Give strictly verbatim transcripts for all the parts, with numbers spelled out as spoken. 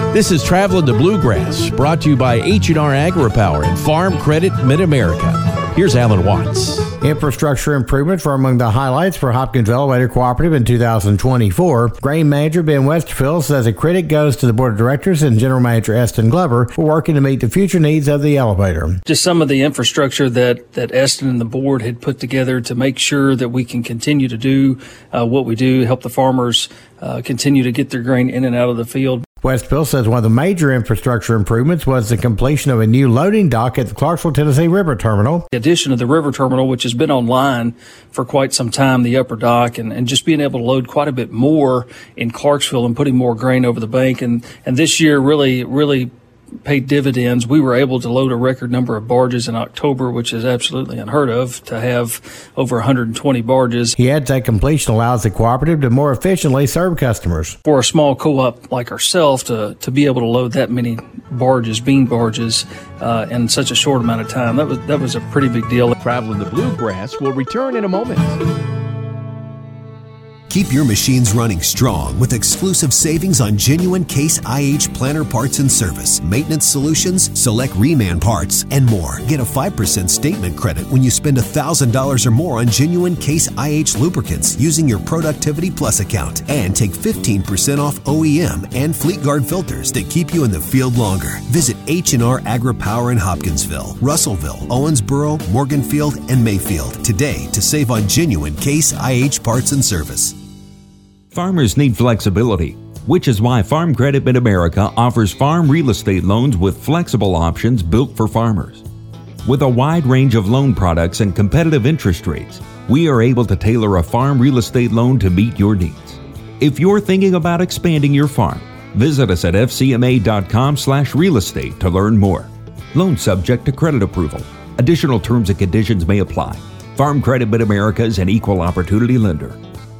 This is Traveling the Bluegrass, brought to you by H and R AgriPower and Farm Credit Mid-America. Here's Alan Watts. Infrastructure improvements were among the highlights for Hopkins Elevator Cooperative in two thousand twenty-four. Grain Manager Ben Westerfield says a credit goes to the Board of Directors and General Manager Eston Glover for working to meet the future needs of the elevator. Just some of the infrastructure that, that Eston and the board had put together to make sure that we can continue to do uh, what we do, help the farmers uh, continue to get their grain in and out of the field. Westfield says one of the major infrastructure improvements was the completion of a new loading dock at the Clarksville, Tennessee River Terminal. The addition of the river terminal, which has been online for quite some time, the upper dock, and, and just being able to load quite a bit more in Clarksville and putting more grain over the bank. And, and this year really, really paid dividends. We were able to load a record number of barges in October, which is absolutely unheard of, to have over one hundred twenty barges. He adds that completion allows the cooperative to more efficiently serve customers. For a small co-op like ourselves to, to be able to load that many barges, bean barges, uh, in such a short amount of time, that was, that was a pretty big deal. Traveling the Bluegrass will return in a moment. Keep your machines running strong with exclusive savings on genuine Case I H planter parts and service, maintenance solutions, select reman parts, and more. Get a five percent statement credit when you spend one thousand dollars or more on genuine Case I H lubricants using your Productivity Plus account. And take fifteen percent off O E M and Fleetguard filters that keep you in the field longer. Visit H and R AgriPower in Hopkinsville, Russellville, Owensboro, Morganfield, and Mayfield today to save on genuine Case I H parts and service. Farmers need flexibility, which is why Farm Credit Mid-America offers farm real estate loans with flexible options built for farmers. With a wide range of loan products and competitive interest rates, we are able to tailor a farm real estate loan to meet your needs. If you're thinking about expanding your farm, visit us at f c m a dot com slash real estate to learn more. Loan subject to credit approval. Additional terms and conditions may apply. Farm Credit Mid-America is an equal opportunity lender.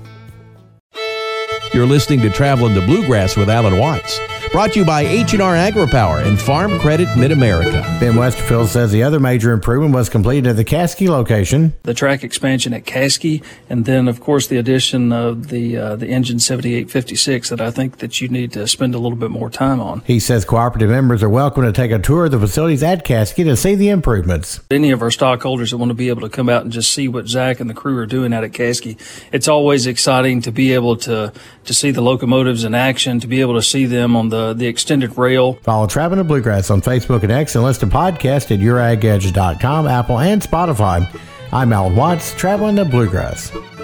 You're listening to Traveling the Bluegrass with Alan Watts, brought to you by H and R AgriPower and Farm Credit Mid-America. Ben Westerfield says the other major improvement was completed at the Caskey location. The track expansion at Caskey, and then, of course, the addition of the uh, the engine seventy-eight fifty-six that I think that you need to spend a little bit more time on. He says cooperative members are welcome to take a tour of the facilities at Caskey to see the improvements. Any of our stockholders that want to be able to come out and just see what Zach and the crew are doing out at Caskey, it's always exciting to be able to to see the locomotives in action, to be able to see them on the, the extended rail. Follow Traveling the Bluegrass on Facebook and X and listen to podcasts at your ag edge dot com, Apple, and Spotify. I'm Alan Watts, Traveling the Bluegrass.